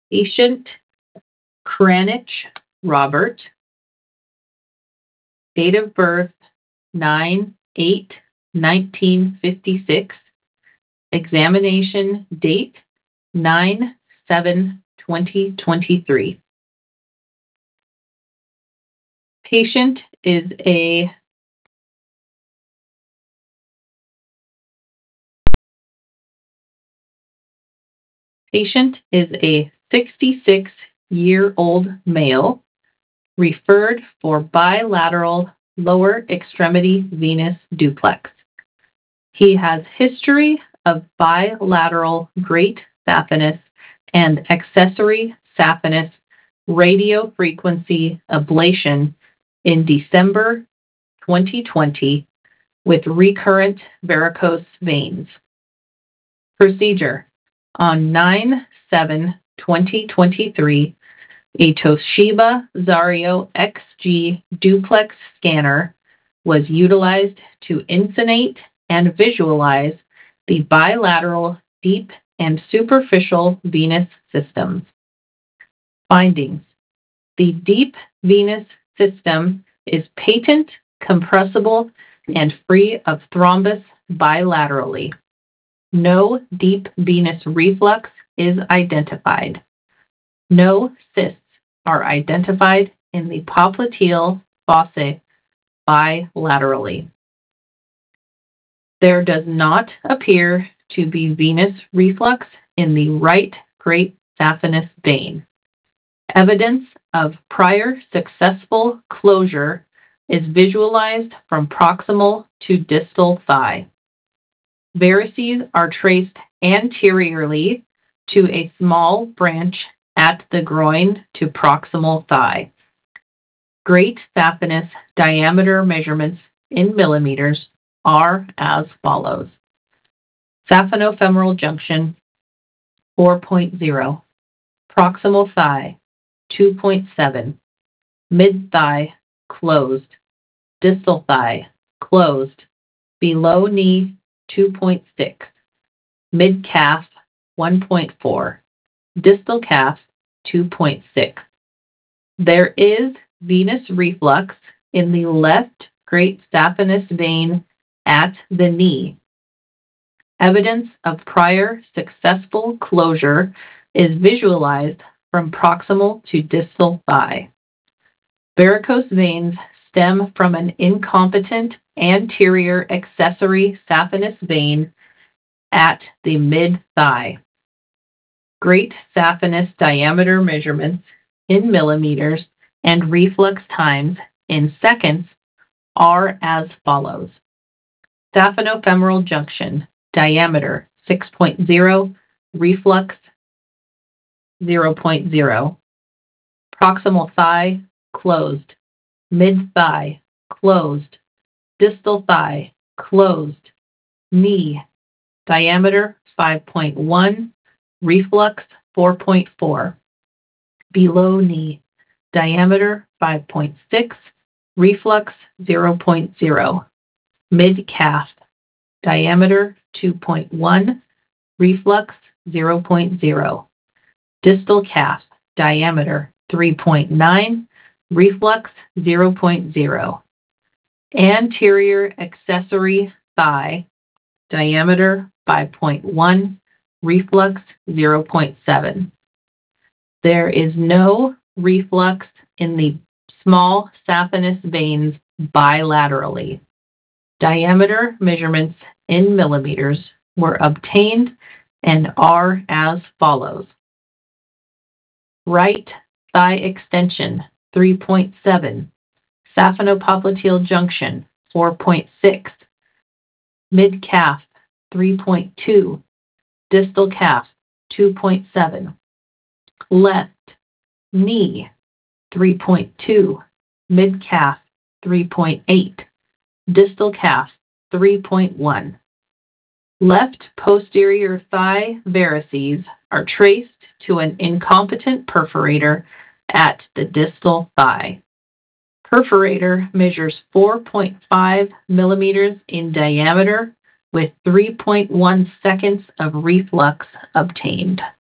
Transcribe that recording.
Patient Kranich Robert, date of birth 9/8/1956, examination date 9/7/2023. Patient is a Patient is a 66-year-old male referred for bilateral lower extremity venous duplex. He has history of bilateral great saphenous and accessory saphenous radiofrequency ablation in December 2020 with recurrent varicose veins. Procedure. On 9/7/2023, a Toshiba Zario XG duplex scanner was utilized to insonate and visualize the bilateral deep and superficial venous systems. Findings. The deep venous system is patent, compressible, and free of thrombus bilaterally. No deep venous reflux is identified. No cysts are identified in the popliteal fossa bilaterally. There does not appear to be venous reflux in the right great saphenous vein. Evidence of prior successful closure is visualized from proximal to distal thigh. Varices are traced anteriorly to a small branch at the groin to proximal thigh. Great saphenous diameter measurements in millimeters are as follows. Saphenofemoral junction 4.0, proximal thigh 2.7, mid-thigh closed, distal thigh closed, below knee 2.6, mid-calf 1.4, distal calf 2.6. There is venous reflux in the left great saphenous vein at the knee. Evidence of prior successful closure is visualized from proximal to distal thigh. Varicose veins stem from an incompetent anterior accessory saphenous vein at the mid-thigh. Great saphenous diameter measurements in millimeters and reflux times in seconds are as follows. Saphenofemoral junction, diameter 6.0, reflux 0.0. Proximal thigh, closed. Mid-thigh, closed. Distal thigh, closed. Knee, diameter 5.1, reflux 4.4. Below knee, diameter 5.6, reflux 0.0. Mid-calf, diameter 2.1, reflux 0.0. Distal calf, diameter 3.9, reflux 0.0. Anterior accessory thigh, diameter 5.1, reflux 0.7. There is no reflux in the small saphenous veins bilaterally. Diameter measurements in millimeters were obtained and are as follows. Right thigh extension 3.7, saphenopopliteal junction 4.6, mid-calf 3.2, distal calf 2.7, left knee 3.2, mid-calf 3.8, distal calf 3.1. Left posterior thigh varices are traced to an incompetent perforator at the distal thigh. Perforator measures 4.5 millimeters in diameter with 3.1 seconds of reflux obtained.